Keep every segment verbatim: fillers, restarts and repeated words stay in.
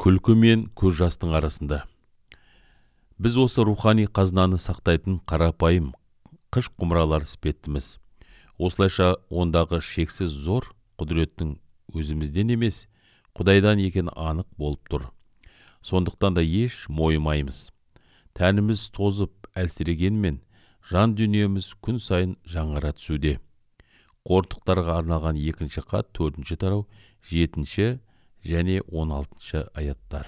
Күлкі мен көз жастың арасында. Біз осы рухани қазынаны сақтайтын қарапайым қыш құмыралар іспеттіміз. Осылайша ондағы шексіз зор құдіреттің өзімізден емес, Құдайдан екені анық болып тұр. Сондықтан да еш мойымаймыз. Тәніміз тозып әлсірегенмен, жан дүниеміз күн сайын жаңара түсуде. Қортықтарға арналған екінші қат, төртінші тарау, жетінші және он алтыншы аяттар.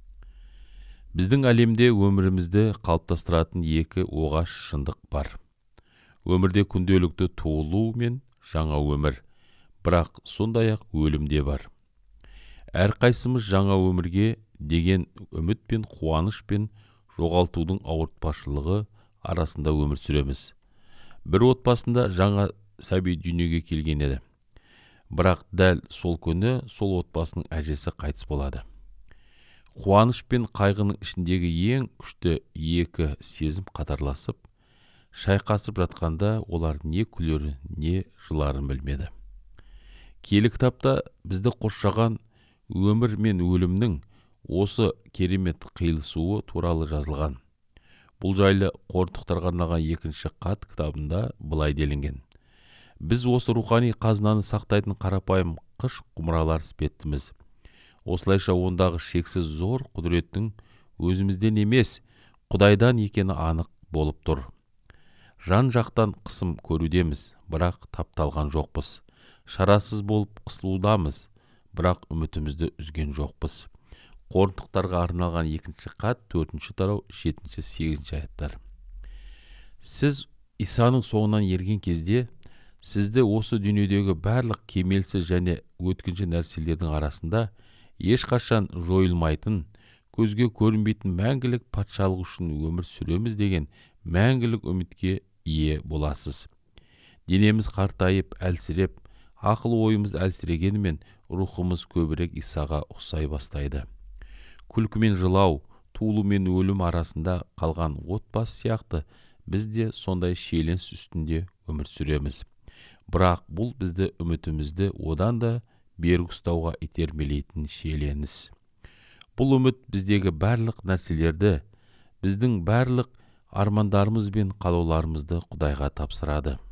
Біздің әлемде өмірімізді қалыптастыратын екі оғаш шындық бар. Өмірде күнделікті туылу мен жаңа өмір, бірақ сондай-ақ өлім де бар. Әрқайсымыз жаңа өмірге деген үміт пен қуаныш пен жоғалтудың ауыртпашылығы арасында өмір сүреміз. Бір отбасында жаңа сәби дүниеге келген еді. Бірақ дәл сол күні сол отбасының әжесі қайтыс болады. Қуаныш пен қайғының ішіндегі ең күшті екі сезім қатарласып, шайқасып жатқанда олар не күлері, не жыларын білмеді. Киелі кітапта бізді қоршаған өмір мен өлімнің осы керемет қиылысуы туралы жазылған. Бұл жайлы Қортықтарға арналған екінші қат кітабында былай делінген. Біз осы рухани қазынаны сақтайтын қарапайым қыш құмыралар іспеттіміз. Осылайша ондағы шексіз зор құдіреттің өзімізден емес, Құдайдан екені анық болып тұр. Жан жақтан қысым көрудеміз, бірақ тапталған жоқпыз. Шарасыз болып қысылудамыз, бірақ үмітімізді үзген жоқпыз. Қортықтарға арналған екінші қат, төртінші тарау, жетінші, сегізінші аяттар. Сіз Исаның соңынан ерген кезде, сізді осы дүниедегі барлық кемелсіз және өткінші нәрселердің арасында ешқашан жойылмайтын, көзге көрінбейтін мәңгілік патшалық үшін өмір сүреміз деген мәңгілік үмітке ие боласыз. Денеміз қартайып, әлсіреп, ақыл ойымыз әлсірегенімен рухымыз көбірек Исаға ұқсай бастайды. Күлкі мен жылау, туылу мен өлім арасында қалған отбасы сияқты біз де сондай шиеленіс үстінде өмір сүреміз. Бірақ бұл бізді үмітімізді одан да берік ұстауға итермелейтін шиеленіс. Бұл үміт біздегі барлық нәрселерді, біздің барлық армандарымыз бен қалауларымызды Құдайға тапсырады.